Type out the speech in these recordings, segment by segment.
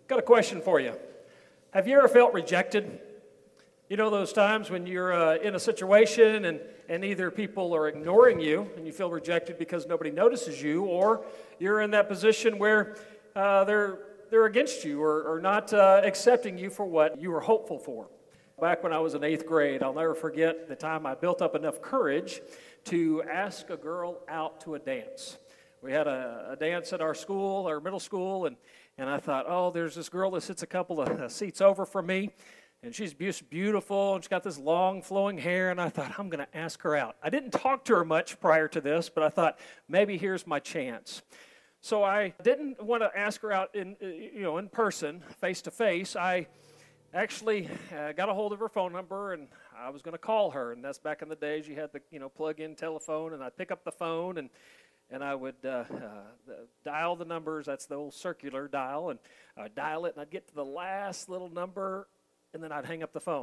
Got a question for you. Have you ever felt rejected? You know those times when you're in a situation and either people are ignoring you and you feel rejected because nobody notices you, or you're in that position where they're against you or not accepting you for what you were hopeful for. Back when I was in 8th grade, I'll never forget the time I built up enough courage to ask a girl out to a dance. We had a dance at our school, our middle school, and I thought, oh, there's this girl that sits a couple of seats over from me, and she's beautiful, and she's got this long flowing hair, and I thought, I'm going to ask her out. I didn't talk to her much prior to this, but I thought, maybe here's my chance. So I didn't want to ask her out in person, face to face. I actually got a hold of her phone number, and I was going to call her, and that's back in the days you had the plug-in telephone, and I'd pick up the phone, and I would dial the numbers. That's the old circular dial, and I'd dial it, and I'd get to the last little number, and then I'd hang up the phone.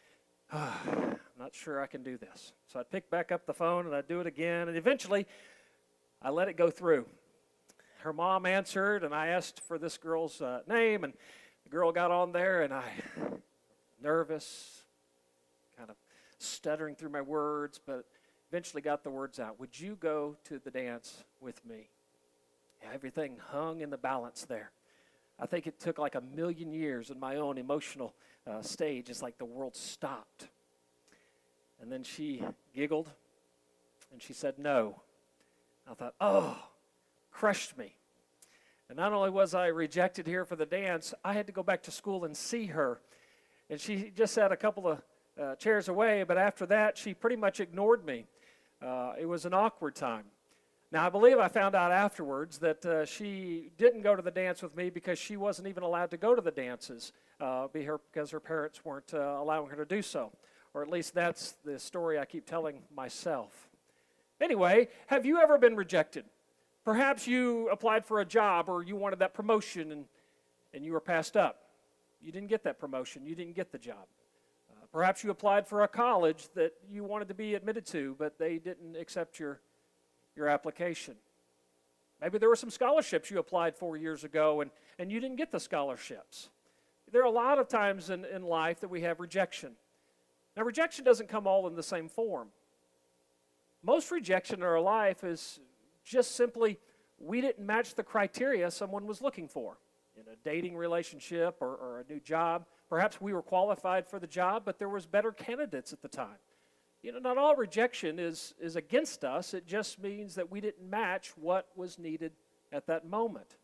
I'm not sure I can do this. So I'd pick back up the phone, and I'd do it again, and eventually I let it go through. Her mom answered, and I asked for this girl's name, and the girl got on there, and I, nervous, kind of stuttering through my words, but eventually got the words out. Would you go to the dance with me? Yeah, everything hung in the balance there. I think it took like 1,000,000 years in my own emotional stage. It's like the world stopped. And then she giggled, and she said no. I thought, oh, crushed me. And not only was I rejected here for the dance, I had to go back to school and see her. And she just sat a couple of chairs away, but after that, she pretty much ignored me. It was an awkward time. Now, I believe I found out afterwards that she didn't go to the dance with me because she wasn't even allowed to go to the dances because her parents weren't allowing her to do so. Or at least that's the story I keep telling myself. Anyway, have you ever been rejected? Perhaps you applied for a job or you wanted that promotion and you were passed up. You didn't get that promotion. You didn't get the job. Perhaps you applied for a college that you wanted to be admitted to, but they didn't accept your application. Maybe there were some scholarships you applied for years ago and you didn't get the scholarships. There are a lot of times in life that we have rejection. Now, rejection doesn't come all in the same form. Most rejection in our life is just simply we didn't match the criteria someone was looking for in a dating relationship or a new job. Perhaps we were qualified for the job, but there was better candidates at the time. Not all rejection is against us. It just means that we didn't match what was needed at that moment.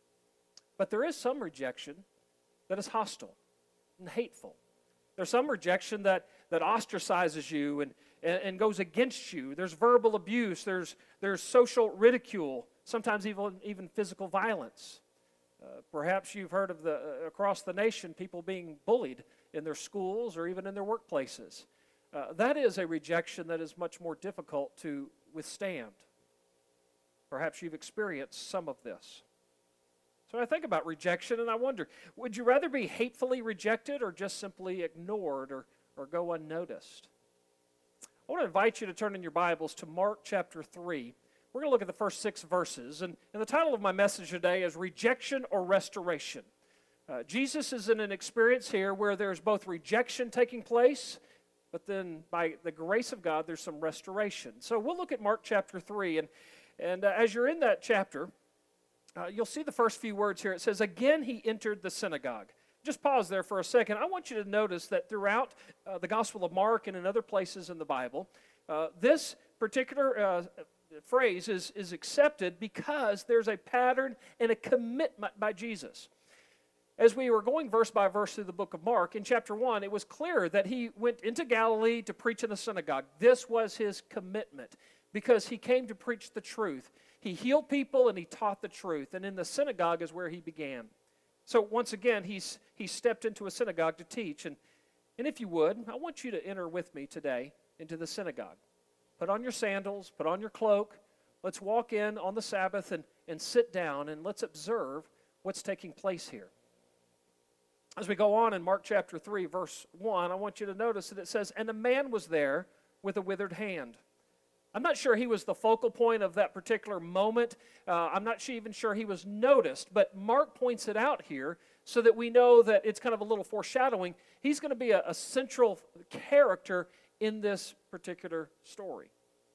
But there is some rejection that is hostile and hateful. There's some rejection that ostracizes you and goes against you. There's verbal abuse. There's social ridicule, sometimes even physical violence. Perhaps you've heard of across the nation people being bullied in their schools or even in their workplaces. That is a rejection that is much more difficult to withstand. Perhaps you've experienced some of this. So I think about rejection and I wonder, would you rather be hatefully rejected or just simply ignored or go unnoticed? I want to invite you to turn in your Bibles to Mark chapter 3. We're going to look at the first 6 verses, and the title of my message today is Rejection or Restoration. Jesus is in an experience here where there's both rejection taking place, but then by the grace of God, there's some restoration. So we'll look at Mark chapter 3, and as you're in that chapter, you'll see the first few words here. It says, again he entered the synagogue. Just pause there for a second. I want you to notice that throughout the Gospel of Mark and in other places in the Bible, this particular phrase is accepted because there's a pattern and a commitment by Jesus. As we were going verse by verse through the book of Mark, in chapter 1, it was clear that he went into Galilee to preach in the synagogue. This was his commitment because he came to preach the truth. He healed people and he taught the truth, and in the synagogue is where he began. So once again, he stepped into a synagogue to teach, and if you would, I want you to enter with me today into the synagogue. Put on your sandals, put on your cloak. Let's walk in on the Sabbath and sit down, and let's observe what's taking place here. As we go on in Mark chapter 3, verse 1, I want you to notice that it says, and a man was there with a withered hand. I'm not sure he was the focal point of that particular moment. I'm not even sure he was noticed, but Mark points it out here so that we know that it's kind of a little foreshadowing. He's going to be a central character in this particular story.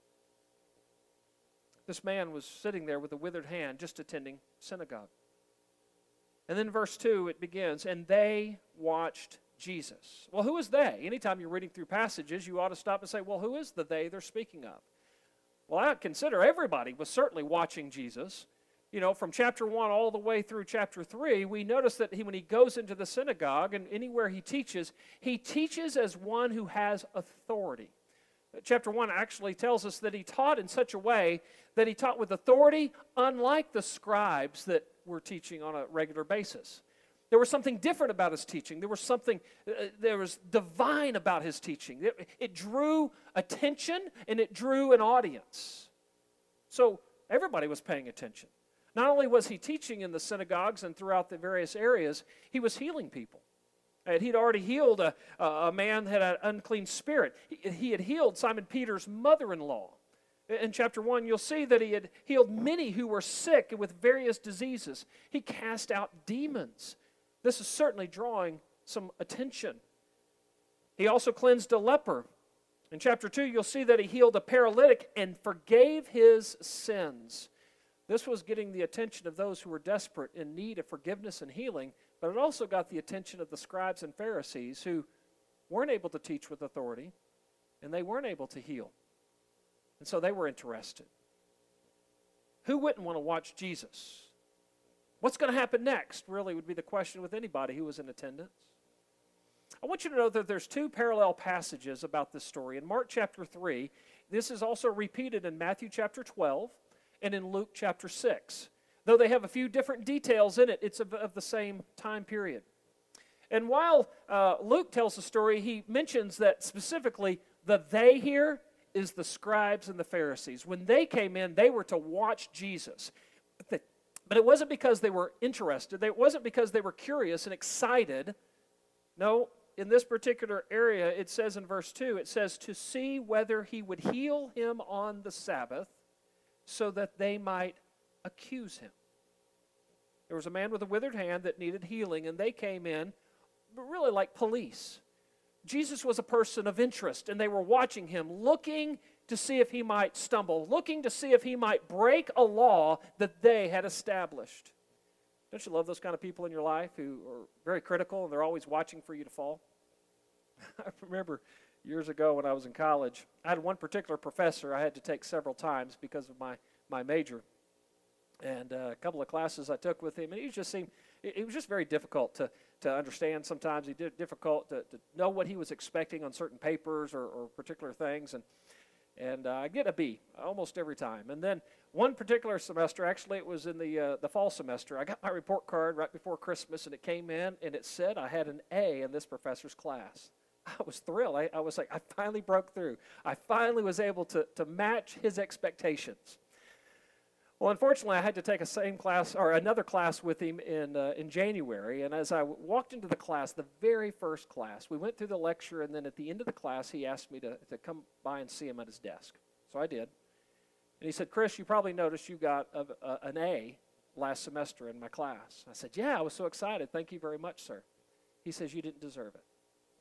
This man was sitting there with a withered hand, just attending synagogue. And then verse 2, it begins, and they watched Jesus. Well, who is they? Anytime you're reading through passages, you ought to stop and say, well, who is the they they're speaking of? Well, I consider everybody was certainly watching Jesus. You know, from chapter 1 all the way through chapter 3, we notice that when he goes into the synagogue and anywhere he teaches as one who has authority. Chapter 1 actually tells us that he taught in such a way that he taught with authority, unlike the scribes that were teaching on a regular basis. There was something different about his teaching. There was divine about his teaching. It drew attention and it drew an audience. So everybody was paying attention. Not only was he teaching in the synagogues and throughout the various areas, he was healing people. And he'd already healed a man that had an unclean spirit. He had healed Simon Peter's mother-in-law. In chapter 1, you'll see that he had healed many who were sick with various diseases. He cast out demons. This is certainly drawing some attention. He also cleansed a leper. In chapter 2, you'll see that he healed a paralytic and forgave his sins. This was getting the attention of those who were desperate in need of forgiveness and healing, but it also got the attention of the scribes and Pharisees who weren't able to teach with authority, and they weren't able to heal. And so they were interested. Who wouldn't want to watch Jesus? What's going to happen next, really, would be the question with anybody who was in attendance. I want you to know that there's two parallel passages about this story. In Mark chapter 3, this is also repeated in Matthew chapter 12, and in Luke chapter 6. Though they have a few different details in it, it's of the same time period. And while Luke tells the story, he mentions that specifically the they here is the scribes and the Pharisees. When they came in, they were to watch Jesus. But it wasn't because they were interested. It wasn't because they were curious and excited. No, in this particular area, it says in verse 2, it says, to see whether he would heal him on the Sabbath, so that they might accuse him. There was a man with a withered hand that needed healing, and they came in, really like police. Jesus was a person of interest, and they were watching him, looking to see if he might stumble, looking to see if he might break a law that they had established. Don't you love those kind of people in your life who are very critical, and they're always watching for you to fall? I remember years ago when I was in college, I had one particular professor I had to take several times because of my major. And a couple of classes I took with him, and it was just very difficult to understand sometimes. He did difficult to know what he was expecting on certain papers or particular things. And I get a B almost every time. And then one particular semester, actually it was in the fall semester, I got my report card right before Christmas, and it came in, and it said I had an A in this professor's class. I was thrilled. I was like, I finally broke through. I finally was able to match his expectations. Well, unfortunately, I had to take another class with him in January. And as I walked into the class, the very first class, we went through the lecture, and then at the end of the class, he asked me to come by and see him at his desk. So I did. And he said, Chris, you probably noticed you got an A last semester in my class. I said, yeah, I was so excited. Thank you very much, sir. He says, you didn't deserve it.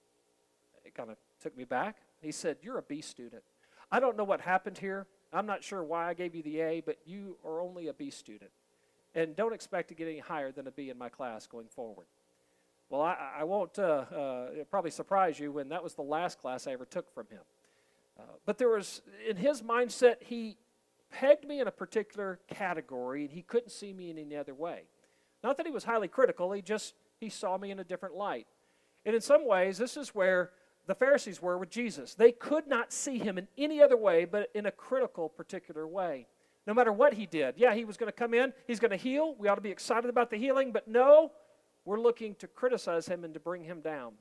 It kind of took me back. He said, you're a B student. I don't know what happened here. I'm not sure why I gave you the A, but you are only a B student. And don't expect to get any higher than a B in my class going forward. Well, I won't probably surprise you when that was the last class I ever took from him. But there was, in his mindset, he pegged me in a particular category, and he couldn't see me in any other way. Not that he was highly critical, he saw me in a different light. And in some ways, this is where the Pharisees were with Jesus. They could not see him in any other way but in a critical particular way. No matter what he did. Yeah, he was going to come in, he's going to heal. We ought to be excited about the healing, but no, we're looking to criticize him and to bring him down.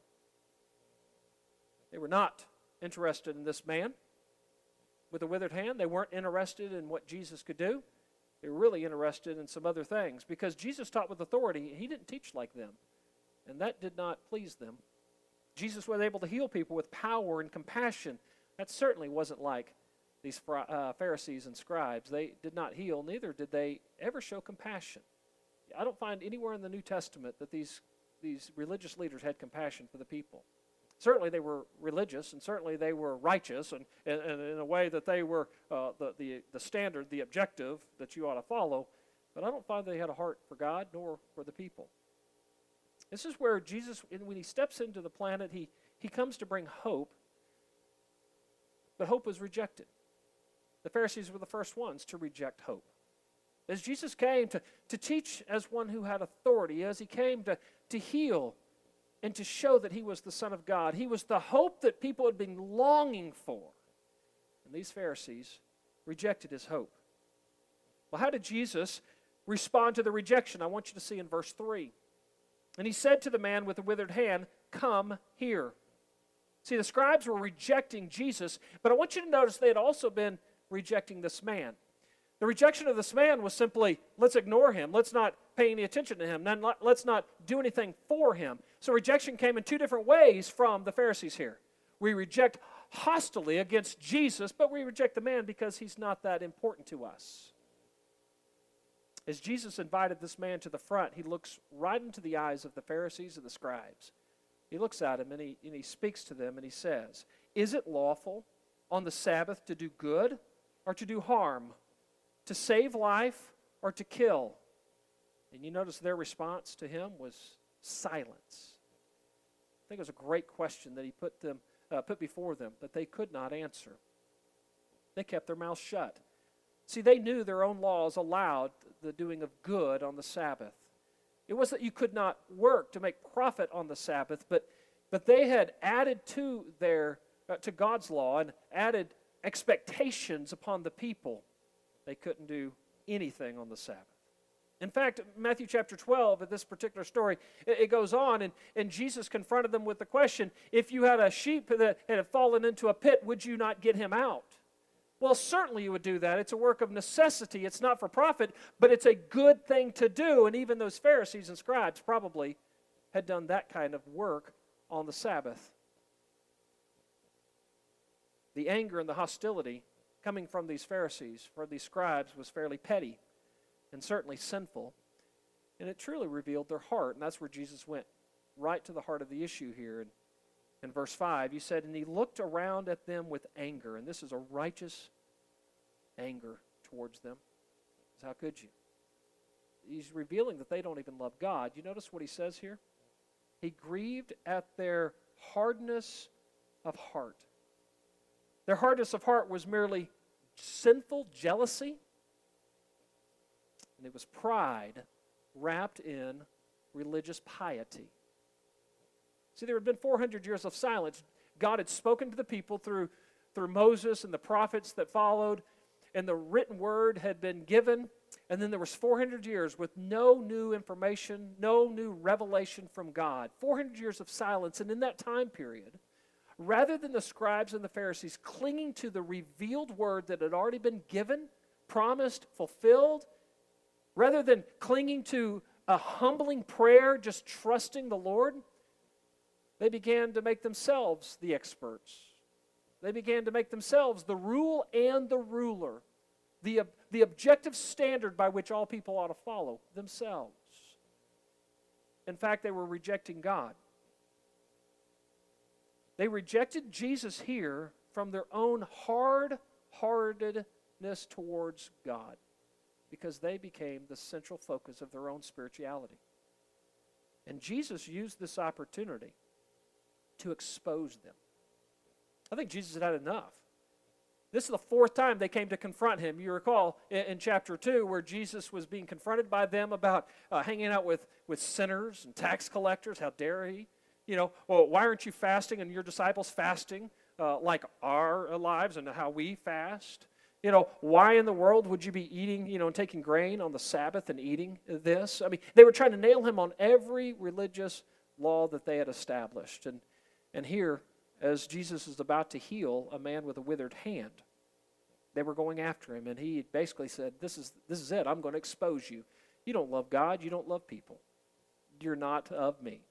They were not interested in this man with a withered hand. They weren't interested in what Jesus could do. They were really interested in some other things because Jesus taught with authority. He didn't teach like them, and that did not please them. Jesus was able to heal people with power and compassion. That certainly wasn't like these Pharisees and scribes. They did not heal, neither did they ever show compassion. I don't find anywhere in the New Testament that these these religious leaders had compassion for the people. Certainly they were religious, and certainly they were righteous, and in a way that they were the standard, the objective that you ought to follow. But I don't find they had a heart for God nor for the people. This is where Jesus, when he steps into the planet, he comes to bring hope, but hope was rejected. The Pharisees were the first ones to reject hope. As Jesus came to teach as one who had authority, as he came to heal and to show that he was the Son of God, he was the hope that people had been longing for. And these Pharisees rejected his hope. Well, how did Jesus respond to the rejection? I want you to see in verse 3. And he said to the man with the withered hand, "Come here." See, the scribes were rejecting Jesus, but I want you to notice they had also been rejecting this man. The rejection of this man was simply, let's ignore him. Let's not pay any attention to him. Then let's not do anything for him. So rejection came in two different ways from the Pharisees here. We reject hostilely against Jesus, but we reject the man because he's not that important to us. As Jesus invited this man to the front, he looks right into the eyes of the Pharisees and the scribes. He looks at him and he speaks to them and he says, "Is it lawful on the Sabbath to do good or to do harm? To save life or to kill?" And you notice their response to him was silence. I think it was a great question that he put before them, but they could not answer. They kept their mouths shut. See, they knew their own laws allowed the doing of good on the Sabbath. It was that you could not work to make profit on the Sabbath, but they had added to God's law and added expectations upon the people. They couldn't do anything on the Sabbath. In fact, Matthew chapter 12, at this particular story, it goes on, and Jesus confronted them with the question, if you had a sheep that had fallen into a pit, would you not get him out? Well, certainly you would do that. It's a work of necessity. It's not for profit, but it's a good thing to do. And even those Pharisees and scribes probably had done that kind of work on the Sabbath. The anger and the hostility coming from these Pharisees, for these scribes, was fairly petty and certainly sinful. And it truly revealed their heart. And that's where Jesus went right to the heart of the issue here. In verse 5, he said, "And he looked around at them with anger." And this is a righteous anger towards them. Because how could you? He's revealing that they don't even love God. You notice what he says here? He grieved at their hardness of heart. Their hardness of heart was merely sinful jealousy, and it was pride wrapped in religious piety. See, there had been 400 years of silence. God had spoken to the people through Moses and the prophets that followed, and the written word had been given, and then there was 400 years with no new information, no new revelation from God. 400 years of silence, and in that time period, rather than the scribes and the Pharisees clinging to the revealed word that had already been given, promised, fulfilled, rather than clinging to a humbling prayer, just trusting the Lord, they began to make themselves the experts. They began to make themselves the rule and the ruler, the objective standard by which all people ought to follow themselves. In fact, they were rejecting God. They rejected Jesus here from their own hard-heartedness towards God because they became the central focus of their own spirituality. And Jesus used this opportunity to expose them. I think Jesus had enough. This is the fourth time they came to confront him. You recall in chapter 2 where Jesus was being confronted by them about hanging out with sinners and tax collectors. How dare he? Well, why aren't you fasting and your disciples fasting like our lives and how we fast? Why in the world would you be eating, and taking grain on the Sabbath and eating this? I mean, they were trying to nail him on every religious law that they had established. And here, as Jesus is about to heal a man with a withered hand, they were going after him, and he basically said, this is it. I'm going to expose you. You don't love God. You don't love people. You're not of me.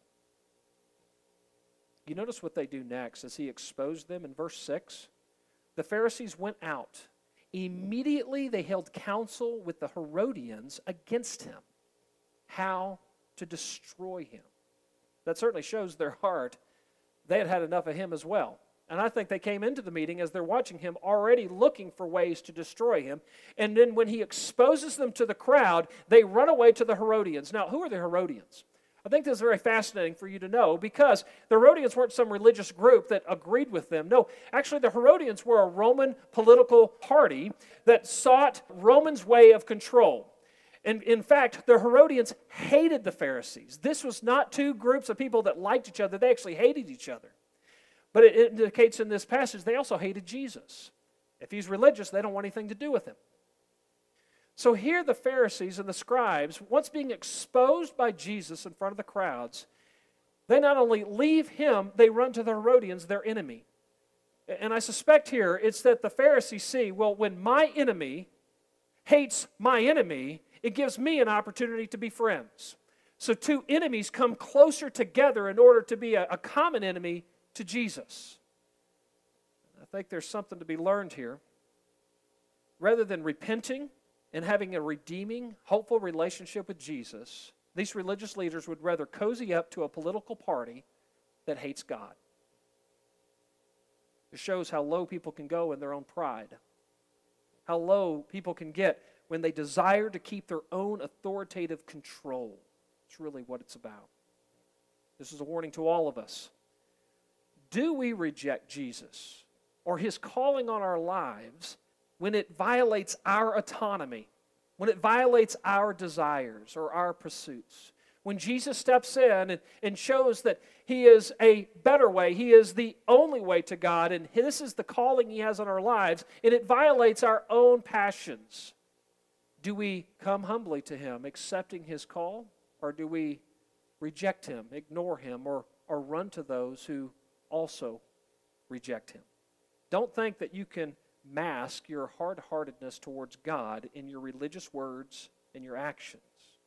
You notice what they do next as he exposed them in verse 6. The Pharisees went out. Immediately they held counsel with the Herodians against him, how to destroy him. that certainly shows their heart. They had had enough of him as well. And I think they came into the meeting as they're watching him already looking for ways to destroy him. And then when he exposes them to the crowd, they run away to the Herodians. Now, who are the Herodians? I think this is very fascinating for you to know because the Herodians weren't some religious group that agreed with them. No, actually the Herodians were a Roman political party that sought Romans' way of control. And in fact, the Herodians hated the Pharisees. This was not two groups of people that liked each other. They actually hated each other. But it indicates in this passage they also hated Jesus. If he's religious, they don't want anything to do with him. So here the Pharisees and the scribes, once being exposed by Jesus in front of the crowds, they not only leave him, they run to the Herodians, their enemy. And I suspect here it's that the Pharisees see, well, when my enemy hates my enemy, it gives me an opportunity to be friends. So two enemies come closer together in order to be a common enemy to Jesus. I think there's something to be learned here. Rather than repenting and having a redeeming, hopeful relationship with Jesus, these religious leaders would rather cozy up to a political party that hates God. It shows how low people can go in their own pride. How low people can get when they desire to keep their own authoritative control. It's really what it's about. This is a warning to all of us. Do we reject Jesus or his calling on our lives when it violates our autonomy, when it violates our desires or our pursuits? When Jesus steps in and shows that he is a better way, he is the only way to God, and this is the calling he has on our lives, and it violates our own passions. Do we come humbly to him, accepting his call, or do we reject him, ignore him, or run to those who also reject him? Don't think that you can mask your hard-heartedness towards God in your religious words and your actions.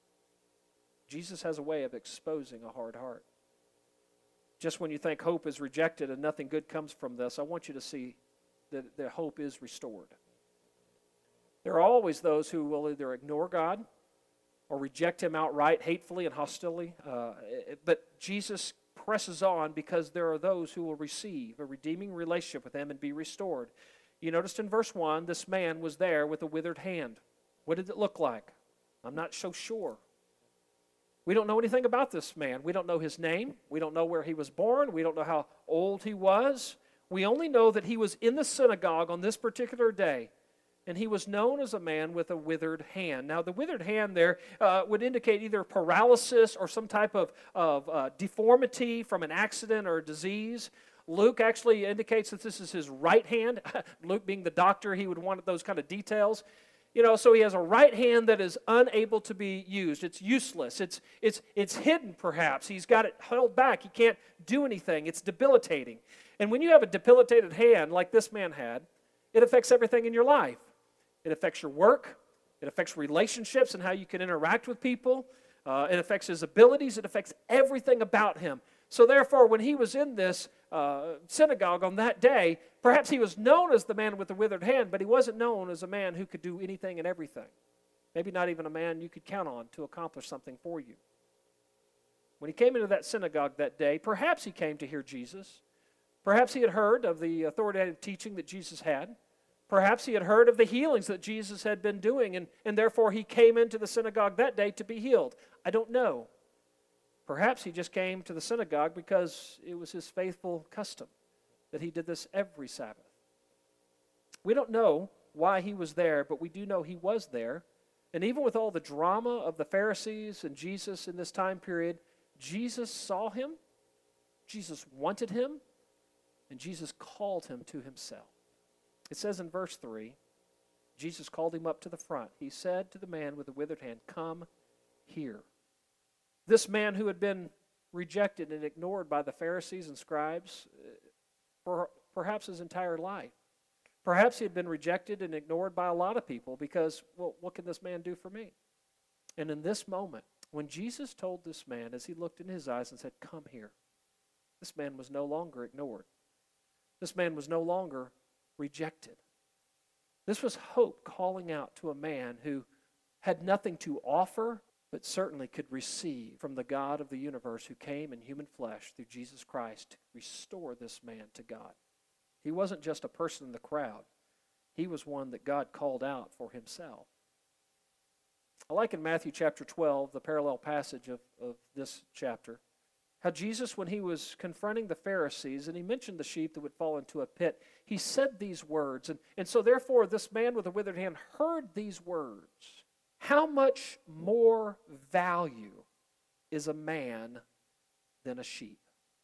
Jesus has a way of exposing a hard heart. Just when you think hope is rejected and nothing good comes from this, I want you to see that hope is restored. There are always those who will either ignore God or reject him outright, hatefully and hostilely. But Jesus presses on because there are those who will receive a redeeming relationship with him and be restored. You noticed in verse 1, this man was there with a withered hand. What did it look like? I'm not so sure. We don't know anything about this man. We don't know his name. We don't know where he was born. We don't know how old he was. We only know that he was in the synagogue on this particular day, and he was known as a man with a withered hand. Now, the withered hand there would indicate either paralysis or some type of deformity from an accident or a disease. Luke actually indicates that this is his right hand. Luke being the doctor, he would want those kind of details. So he has a right hand that is unable to be used. It's useless. It's hidden, perhaps. He's got it held back. He can't do anything. It's debilitating. And when you have a debilitated hand like this man had, it affects everything in your life. It affects your work. It affects relationships and how you can interact with people. It affects his abilities. It affects everything about him. So therefore, when he was in this synagogue on that day, perhaps he was known as the man with the withered hand, but he wasn't known as a man who could do anything and everything. Maybe not even a man you could count on to accomplish something for you. When he came into that synagogue that day, perhaps he came to hear Jesus. Perhaps he had heard of the authoritative teaching that Jesus had. Perhaps he had heard of the healings that Jesus had been doing, and therefore he came into the synagogue that day to be healed. I don't know. Perhaps he just came to the synagogue because it was his faithful custom that he did this every Sabbath. We don't know why he was there, but we do know he was there. And even with all the drama of the Pharisees and Jesus in this time period, Jesus saw him, Jesus wanted him, and Jesus called him to himself. It says in verse 3, Jesus called him up to the front. He said to the man with the withered hand, "Come here." This man who had been rejected and ignored by the Pharisees and scribes for perhaps his entire life. Perhaps he had been rejected and ignored by a lot of people because, well, what can this man do for me? And in this moment, when Jesus told this man, as he looked in his eyes and said, "Come here," this man was no longer ignored. This man was no longer rejected. This was hope calling out to a man who had nothing to offer, but certainly could receive from the God of the universe who came in human flesh through Jesus Christ to restore this man to God. He wasn't just a person in the crowd. He was one that God called out for himself. I like in Matthew chapter 12, the parallel passage of this chapter, how Jesus, when he was confronting the Pharisees, and he mentioned the sheep that would fall into a pit, he said these words. And so therefore, this man with a withered hand heard these words. How much more value is a man than a sheep?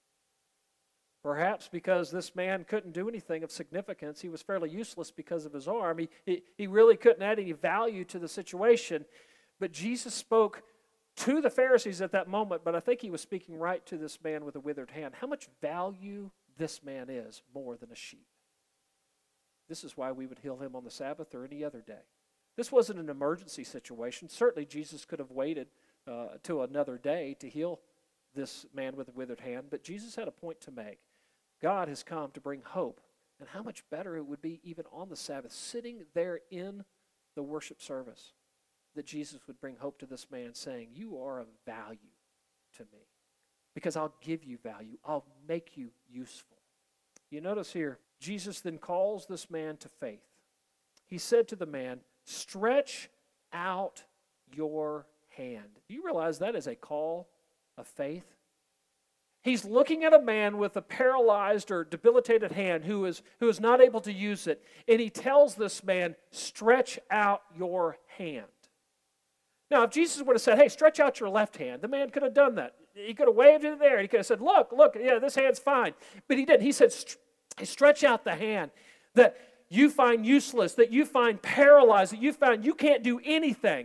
Perhaps because this man couldn't do anything of significance. He was fairly useless because of his arm. He really couldn't add any value to the situation. But Jesus spoke to the Pharisees at that moment, but I think he was speaking right to this man with a withered hand. How much value this man is more than a sheep. This is why we would heal him on the Sabbath or any other day. This wasn't an emergency situation. Certainly Jesus could have waited till another day to heal this man with a withered hand, but Jesus had a point to make. God has come to bring hope, and how much better it would be even on the Sabbath, sitting there in the worship service, that Jesus would bring hope to this man, saying, you are of value to me, because I'll give you value. I'll make you useful. You notice here, Jesus then calls this man to faith. He said to the man, stretch out your hand. Do you realize that is a call of faith? He's looking at a man with a paralyzed or debilitated hand who is not able to use it, and he tells this man, stretch out your hand. Now, if Jesus would have said, hey, stretch out your left hand, the man could have done that. He could have waved it there, and he could have said, look, yeah, this hand's fine. But he didn't. He said, stretch out the hand that you find useless, that you find paralyzed, that you find you can't do anything.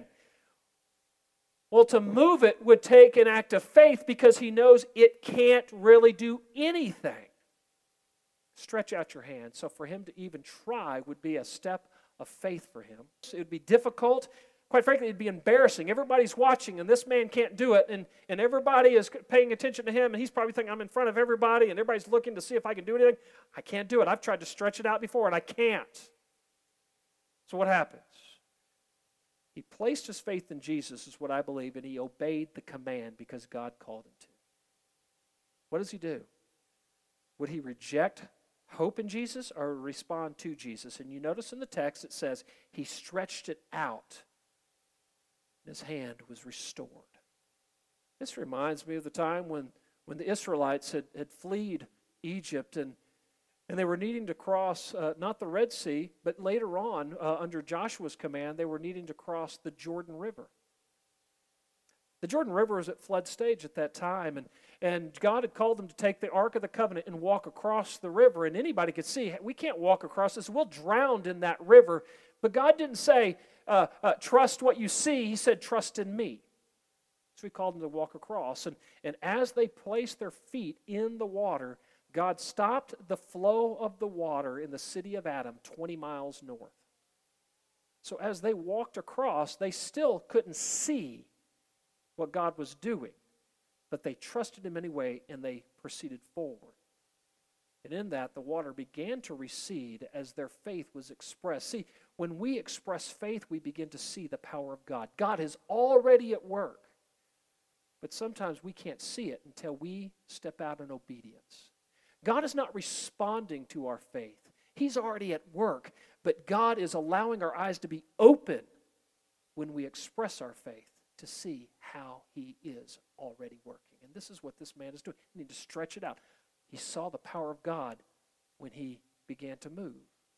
Well, to move it would take an act of faith because he knows it can't really do anything. Stretch out your hand. So for him to even try would be a step of faith for him. It would be difficult. Quite frankly, it'd be embarrassing. Everybody's watching, and this man can't do it, and everybody is paying attention to him, and he's probably thinking, I'm in front of everybody, and everybody's looking to see if I can do anything. I can't do it. I've tried to stretch it out before, and I can't. So what happens? He placed his faith in Jesus, is what I believe, and he obeyed the command because God called him to. What does he do? Would he reject hope in Jesus or respond to Jesus? And you notice in the text it says, he stretched it out. His hand was restored. This reminds me of the time when the Israelites had fled Egypt and they were needing to cross not the Red Sea, but later on, under Joshua's command, they were needing to cross the Jordan River. The Jordan River was at flood stage at that time, and God had called them to take the Ark of the Covenant and walk across the river, and anybody could see, we can't walk across this, we'll drown in that river. But God didn't say, trust what you see. He said, trust in me. So he called them to walk across. And as they placed their feet in the water, God stopped the flow of the water in the city of Adam 20 miles north. So as they walked across, they still couldn't see what God was doing. But they trusted him anyway, and they proceeded forward. And in that, the water began to recede as their faith was expressed. See, when we express faith, we begin to see the power of God. God is already at work. But sometimes we can't see it until we step out in obedience. God is not responding to our faith. He's already at work. But God is allowing our eyes to be open when we express our faith to see how he is already working. And this is what this man is doing. You need to stretch it out. He saw the power of God when he began to move.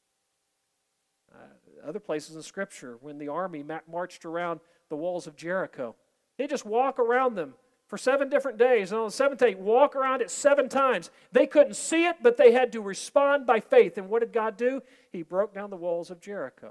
Other places in Scripture, when the army marched around the walls of Jericho, they just walk around them for 7 different days. And on the 7th day, walk around it 7 times. They couldn't see it, but they had to respond by faith. And what did God do? He broke down the walls of Jericho.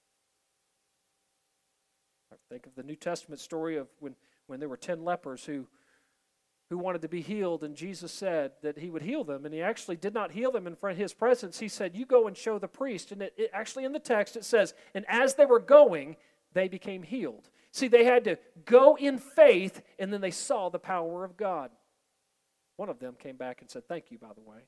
I think of the New Testament story of when there were 10 lepers who wanted to be healed, and Jesus said that he would heal them, and he actually did not heal them in front of his presence. He said, you go and show the priest. And it actually in the text it says, and as they were going, they became healed. See, they had to go in faith, and then they saw the power of God. One of them came back and said, thank you, by the way.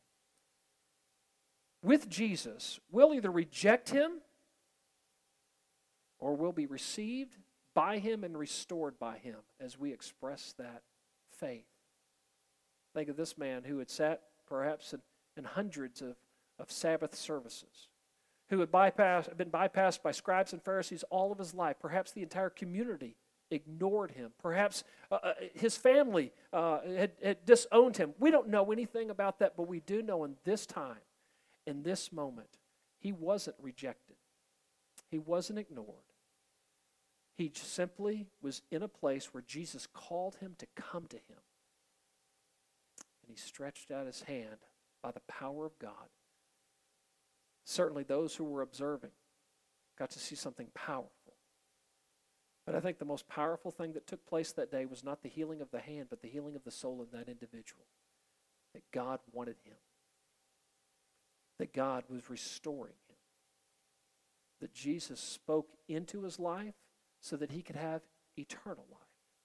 With Jesus, we'll either reject him or we'll be received by Him and restored by Him as we express that faith. Think of this man who had sat perhaps in hundreds of Sabbath services, who had been bypassed by scribes and Pharisees all of his life. Perhaps the entire community ignored him. Perhaps his family had disowned him. We don't know anything about that, but we do know in this time, in this moment, he wasn't rejected. He wasn't ignored. He simply was in a place where Jesus called him to come to him. And he stretched out his hand by the power of God. Certainly those who were observing got to see something powerful. But I think the most powerful thing that took place that day was not the healing of the hand, but the healing of the soul of that individual. That God wanted him. That God was restoring him. That Jesus spoke into his life so that he could have eternal life.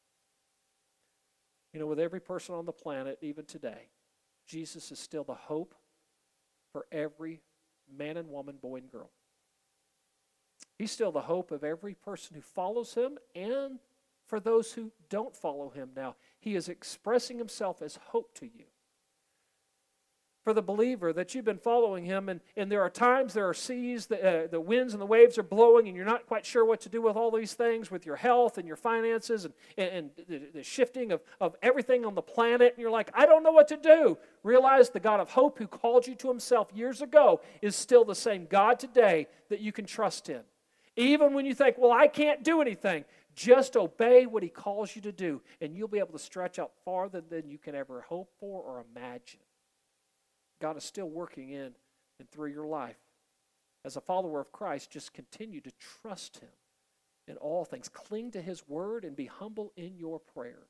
You know, with every person on the planet, even today, Jesus is still the hope for every man and woman, boy and girl. He's still the hope of every person who follows him and for those who don't follow him now. He is expressing himself as hope to you. For the believer that you've been following him, and there are times, there are seas, the winds and the waves are blowing, and you're not quite sure what to do with all these things, with your health and your finances and the shifting of everything on the planet, and you're like, I don't know what to do. Realize the God of hope who called you to himself years ago is still the same God today that you can trust in. Even when you think, well, I can't do anything, just obey what he calls you to do, and you'll be able to stretch out farther than you can ever hope for or imagine. God is still working in and through your life. As a follower of Christ, just continue to trust him in all things. Cling to his word and be humble in your prayers.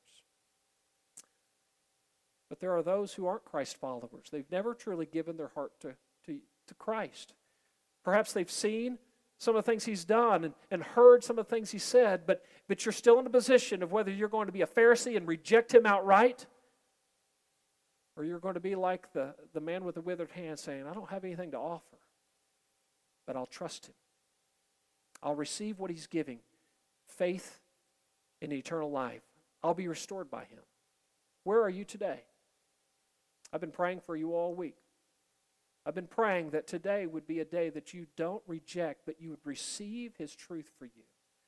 But there are those who aren't Christ followers. They've never truly given their heart to Christ. Perhaps they've seen some of the things he's done and heard some of the things he said, but you're still in a position of whether you're going to be a Pharisee and reject him outright, or you're going to be like the man with the withered hand saying, I don't have anything to offer, but I'll trust him. I'll receive what he's giving, faith in eternal life. I'll be restored by him. Where are you today? I've been praying for you all week. I've been praying that today would be a day that you don't reject, but you would receive his truth for you.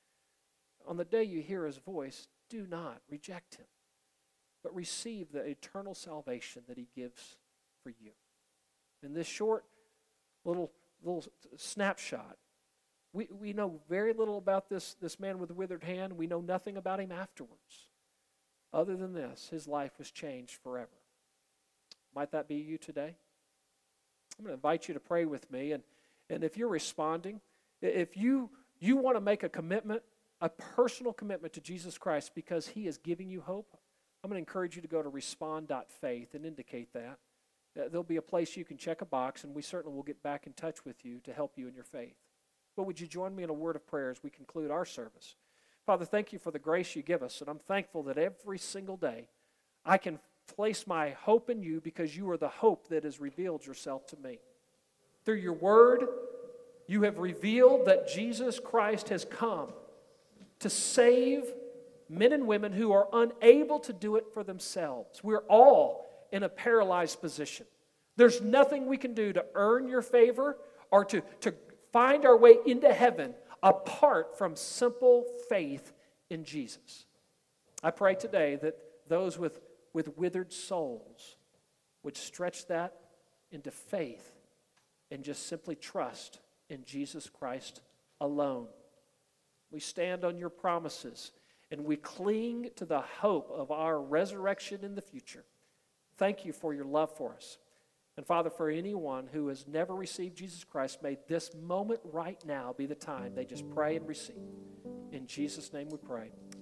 On the day you hear his voice, do not reject him, but receive the eternal salvation that he gives for you. In this short little snapshot, we know very little about this man with the withered hand. We know nothing about him afterwards. Other than this, his life was changed forever. Might that be you today? I'm going to invite you to pray with me, and if you're responding, if you want to make a commitment, a personal commitment to Jesus Christ because he is giving you hope, I'm going to encourage you to go to respond.faith and indicate that. There'll be a place you can check a box, and we certainly will get back in touch with you to help you in your faith. But would you join me in a word of prayer as we conclude our service? Father, thank you for the grace you give us, and I'm thankful that every single day I can place my hope in you because you are the hope that has revealed yourself to me. Through your word, you have revealed that Jesus Christ has come to save men and women who are unable to do it for themselves. We're all in a paralyzed position. There's nothing we can do to earn your favor or to find our way into heaven apart from simple faith in Jesus. I pray today that those with withered souls would stretch that into faith and just simply trust in Jesus Christ alone. We stand on your promises and we cling to the hope of our resurrection in the future. Thank you for your love for us. And Father, for anyone who has never received Jesus Christ, may this moment right now be the time they just pray and receive. In Jesus' name we pray.